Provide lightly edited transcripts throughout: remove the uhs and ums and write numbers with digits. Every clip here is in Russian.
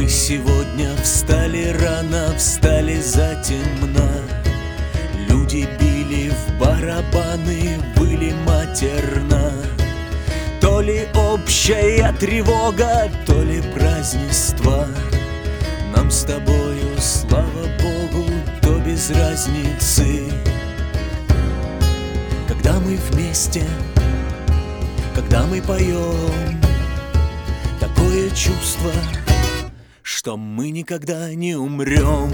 Мы сегодня встали рано, встали затемно. Люди били в барабаны, выли матерно. То ли общая тревога, то ли празднество. Нам с тобою, слава Богу, то без разницы. Когда мы вместе, когда мы поем, такое чувство, что мы никогда не умрем.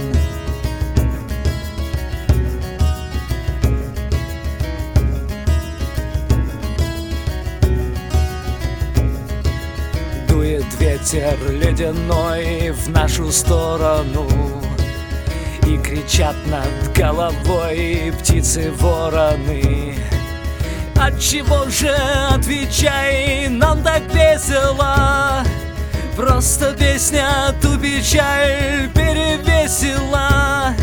Дует ветер ледяной в нашу сторону, и кричат над головой птицы-вороны. Отчего же, отвечай, нам так весело? Просто песня ту печаль перевесила.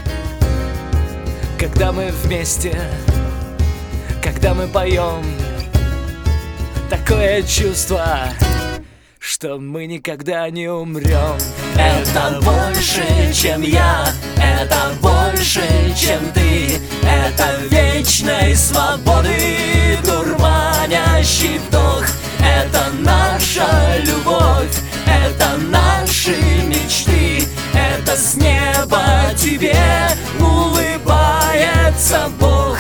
Когда мы вместе, когда мы поем, такое чувство, что мы никогда не умрем. Это больше, чем я, это больше, чем ты. Это вечной свободы дурманящий вдох. Это наша любовь, это наши мечты. Это с неба тебе улыбается Бог.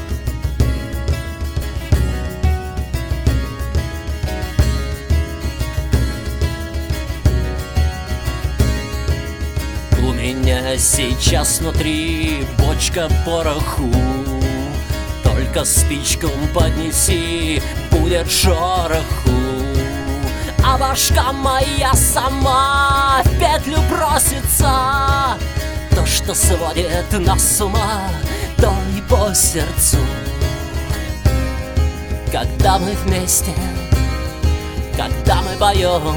У меня сейчас внутри бочка пороху. Только спичку поднеси, будет шороху. А башка моя сама в петлю бросится. То, что сводит нас с ума, то и по сердцу. Когда мы вместе, когда мы поем,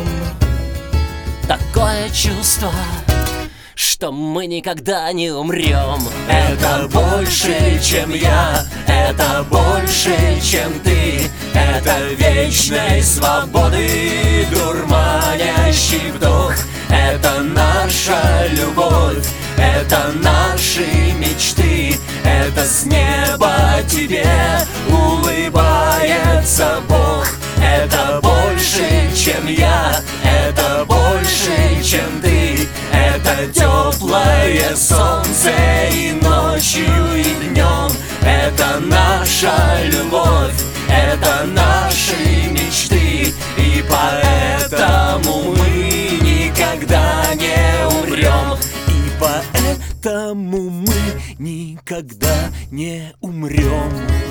такое чувство, что мы никогда не умрем. Это больше, чем я, это больше, чем ты. Это вечной свободы дурманящий вдох. Это наша любовь, это наши мечты. Это с неба тебе улыбается Бог. Это больше, чем я, это больше, чем ты. Это теплое солнце и ночью, и днем. Это наша любовь, это наши мечты. И поэтому мы никогда не умрем. И поэтому мы никогда не умрем.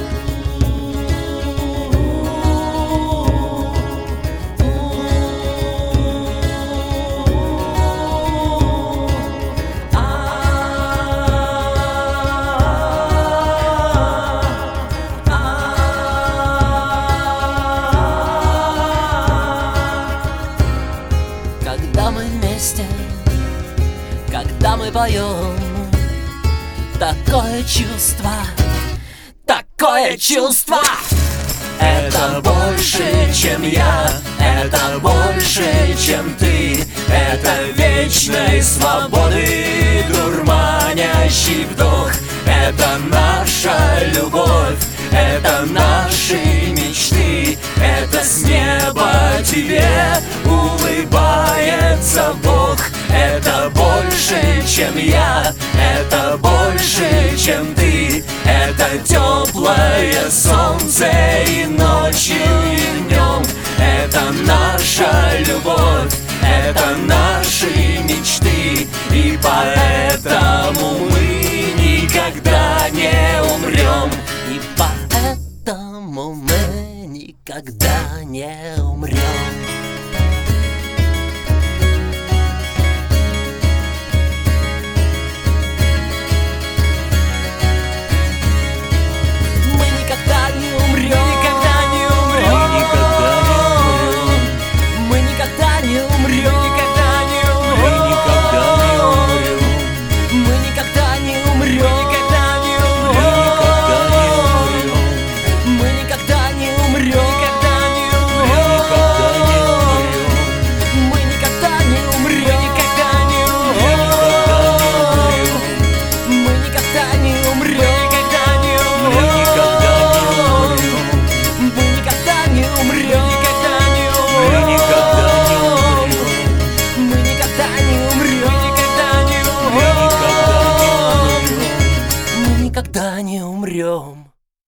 Когда мы вместе, когда мы поем, такое чувство, такое чувство. Это больше, чем я, это больше, чем ты. Это вечной свободы дурманящий вдох. Это наша любовь, это наши мечты. Это с неба тебе улыбается Бог. Это больше, чем я, это больше, чем ты. Это теплое солнце